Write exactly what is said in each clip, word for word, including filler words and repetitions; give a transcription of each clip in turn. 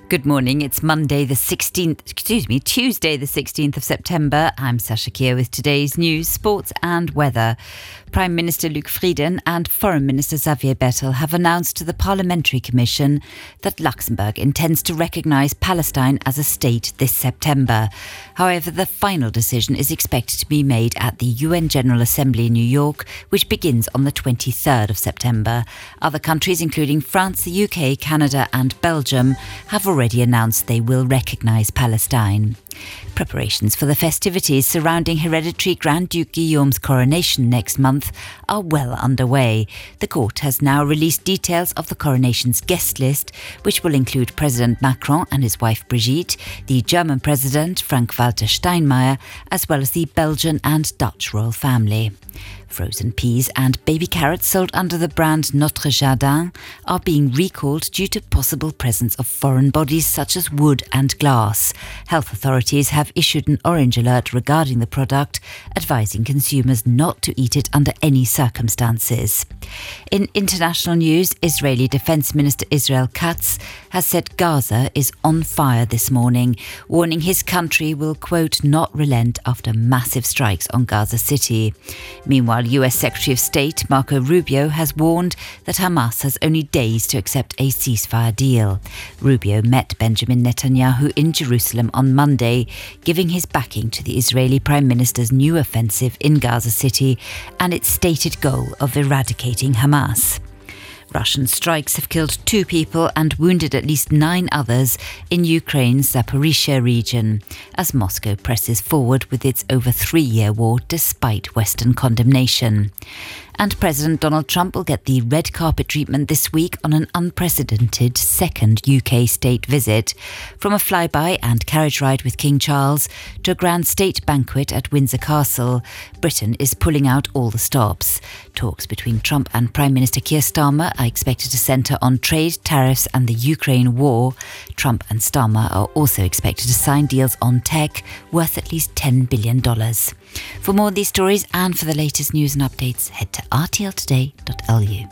Good morning. It's Monday the sixteenth, excuse me, Tuesday the sixteenth of September. I'm Sasha Kier with today's news, sports and weather. Prime Minister Luc Frieden and Foreign Minister Xavier Bettel have announced to the Parliamentary Commission that Luxembourg intends to recognise Palestine as a state this September. However, the final decision is expected to be made at the U N General Assembly in New York, which begins on the twenty-third of September. Other countries, including France, the U K, Canada and Belgium, have already announced they will recognise Palestine. Preparations for the festivities surrounding hereditary Grand Duke Guillaume's coronation next month are well underway. The court has now released details of the coronation's guest list, which will include President Macron and his wife Brigitte, the German President Frank-Walter Steinmeier, as well as the Belgian and Dutch royal family. Frozen peas and baby carrots sold under the brand Notre Jardin are being recalled due to possible presence of foreign bodies such as wood and glass. Health authorities have issued an orange alert regarding the product, advising consumers not to eat it under any circumstances. In international news, Israeli Defense Minister Israel Katz has said Gaza is on fire this morning, warning his country will, quote, not relent after massive strikes on Gaza City. Meanwhile, U S Secretary of State Marco Rubio has warned that Hamas has only days to accept a ceasefire deal. Rubio met Benjamin Netanyahu in Jerusalem on Monday, giving his backing to the Israeli Prime Minister's new offensive in Gaza City and its stated goal of eradicating Hamas. Russian strikes have killed two people and wounded at least nine others in Ukraine's Zaporizhzhia region, as Moscow presses forward with its over three-year war despite Western condemnation. And President Donald Trump will get the red carpet treatment this week on an unprecedented second U K state visit. From a flyby and carriage ride with King Charles to a grand state banquet at Windsor Castle, Britain is pulling out all the stops. Talks between Trump and Prime Minister Keir Starmer are expected to centre on trade, tariffs and the Ukraine war. Trump and Starmer are also expected to sign deals on tech worth at least ten billion dollars. For more of these stories and for the latest news and updates, head to r t l today dot l u.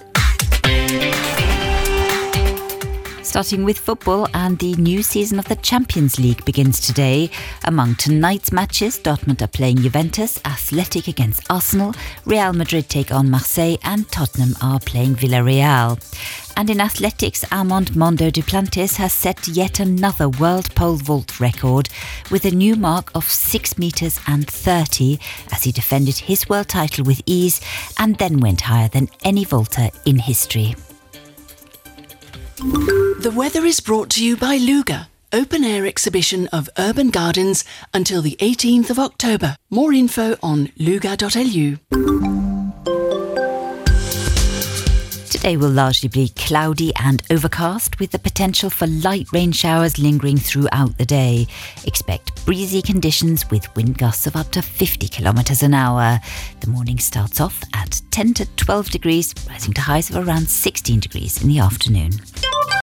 Starting with football, and the new season of the Champions League begins today. Among tonight's matches, Dortmund are playing Juventus, Athletic against Arsenal, Real Madrid take on Marseille and Tottenham are playing Villarreal. And in athletics, Armand Mondo Duplantis has set yet another world pole vault record with a new mark of six metres and thirty as he defended his world title with ease and then went higher than any vaulter in history. The weather is brought to you by Luga, open-air exhibition of urban gardens until the eighteenth of October. More info on luga dot l u. Today will largely be cloudy and overcast with the potential for light rain showers lingering throughout the day. Expect breezy conditions with wind gusts of up to fifty kilometres an hour. The morning starts off at ten to twelve degrees, rising to highs of around sixteen degrees in the afternoon.